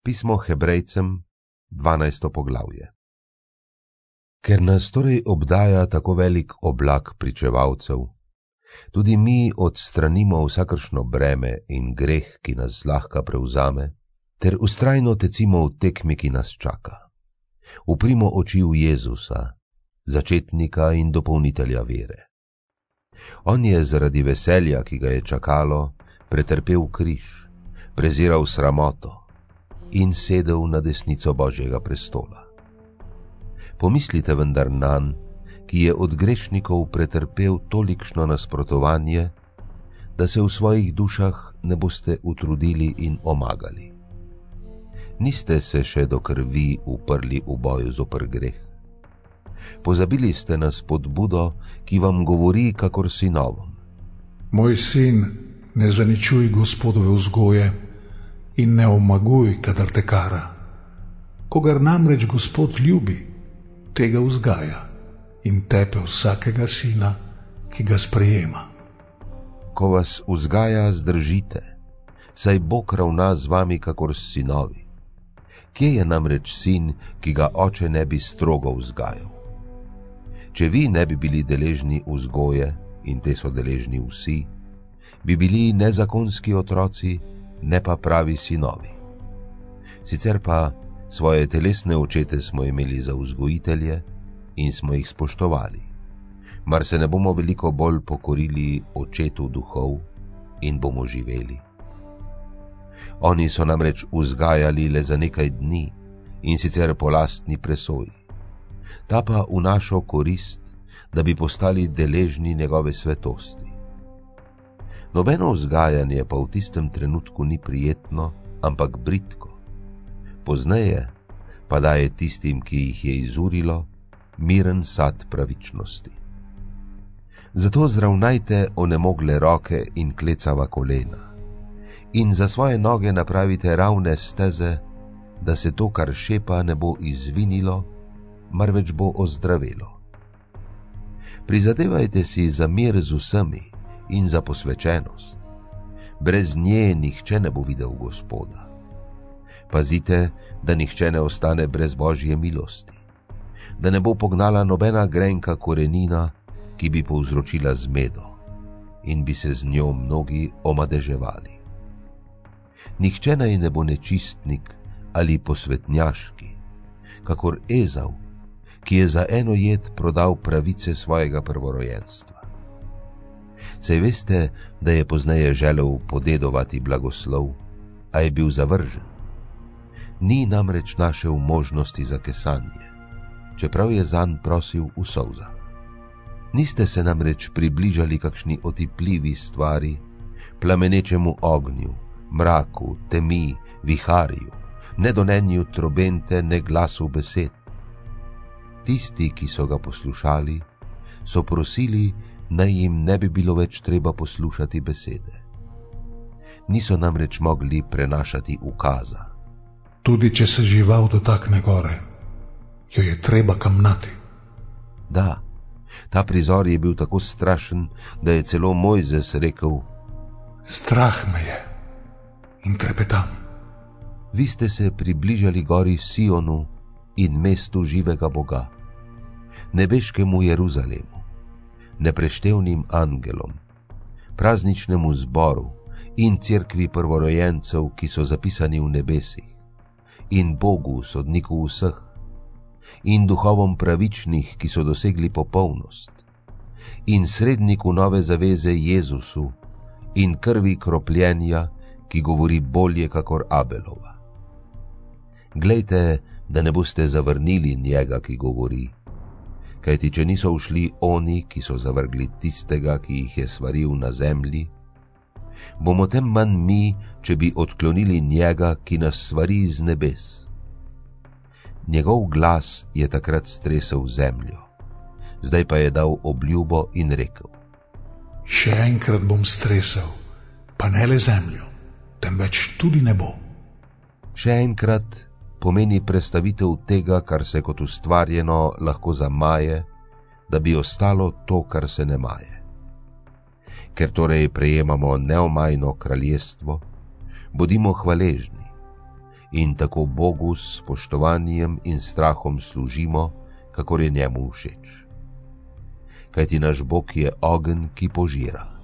Pismo Hebrejcem, 12. poglavje. Ker nas torej obdaja tako velik oblak pričevalcev, tudi mi odstranimo vsakršno breme in greh, ki nas zlahka prevzame, ter vztrajno tecimo v tekmi, ki nas čaka. Uprimo oči v Jezusa, začetnika in dopolnitelja vere. On je zaradi veselja, ki ga je čakalo, pretrpel križ, preziral sramoto in sedel na desnico Božjega prestola. Pomislite vendar nanj, ki je od grešnikov pretrpel tolikšno nasprotovanje, da se v svojih dušah ne boste utrudili in omagali. Niste se še do krvi uprli v boju zoper greh. Pozabili ste na spodbudo, ki vam govori kakor sinovom. Moj sin, ne zaničuj Gospodove vzgoje in ne omaguj, kadar te kara. Kogar namreč Gospod ljubi, tega vzgaja in tepe vsakega sina, ki ga sprejema. Ko vas vzgaja, zdržite, saj Bog ravna z vami kakor s sinovi. Kje je namreč sin, ki ga oče ne bi strogo vzgajal? Če vi ne bi bili deležni vzgoje, in te so deležni vsi, bi bili nezakonski otroci, ne pa pravi sinovi. Sicer pa svoje telesne očete smo imeli za vzgojitelje in smo jih spoštovali. Mar se ne bomo veliko bolj pokorili očetu duhov in bomo živeli? Oni so namreč vzgajali le za nekaj dni in sicer po lastni presoji, ta pa v našo korist, da bi postali deležni njegove svetosti. Nobeno vzgajanje pa v tistem trenutku ni prijetno, ampak bridko. Pozneje pa daje tistim, ki jih je izurilo, miren sad pravičnosti. Zato zravnajte onemogle roke in klecava kolena in za svoje noge napravite ravne steze, da se to, kar šepa, ne bo izvinilo, marveč bo ozdravelo. Prizadevajte si za mir z vsemi in za posvečenost. Brez nje nihče ne bo videl Gospoda. Pazite, da nihče ne ostane brez Božje milosti, da ne bo pognala nobena grenka korenina, ki bi povzročila zmedo in bi se z njo mnogi omadeževali. Nihče naj ne bo nečistnik ali posvetnjaški, kakor Ezav, ki je za eno jed prodal pravice svojega prvorojenstva. Saj veste, da je pozneje želel podedovati blagoslov, a je bil zavržen. Ni namreč našel možnosti za kesanje, čeprav je zanj prosil v solzah. Niste se namreč približali kakšni otipljivi stvari, plamenečemu ognju, mraku, temi, viharju, ne donenju trobente, ne glasu besed. Tisti, ki so ga poslušali, so prosili, naj jim ne bi bilo več treba poslušati besede. Niso namreč mogli prenašati ukaza. Tudi če se žival dotakne gore, jo je treba kamnati. Da, ta prizor je bil tako strašen, da je celo Mojzes rekel: Strah me je in trepetam. Vi ste se približali gori Sionu in mestu živega Boga, nebeškemu Jeruzalemu, nepreštevnim angelom, prazničnemu zboru in cerkvi prvorojencev, ki so zapisani v nebesih, in Bogu, sodniku vseh, in duhovom pravičnih, ki so dosegli popolnost, in sredniku nove zaveze Jezusu, in krvi kropljenja, ki govori bolje kakor Abelova. Glejte, da ne boste zavrnili njega, ki govori, kajti če niso ušli oni, ki so zavrgli tistega, ki jih je svaril na zemlji, bomo tem manj mi, če bi odklonili njega, ki nas svari z nebes. Njegov glas je takrat stresel zemljo, zdaj pa je dal obljubo in rekel: Še enkrat bom stresel, pa ne le zemljo, temveč tudi nebo. Še enkrat pomeni prestavitev tega, kar se kot ustvarjeno lahko zamaje, da bi ostalo to, kar se ne maje. Ker torej prejemamo neomajno kraljestvo, bodimo hvaležni in tako Bogu s spoštovanjem in strahom služimo, kakor je njemu všeč. Kajti naš Bog je ogenj, ki požira.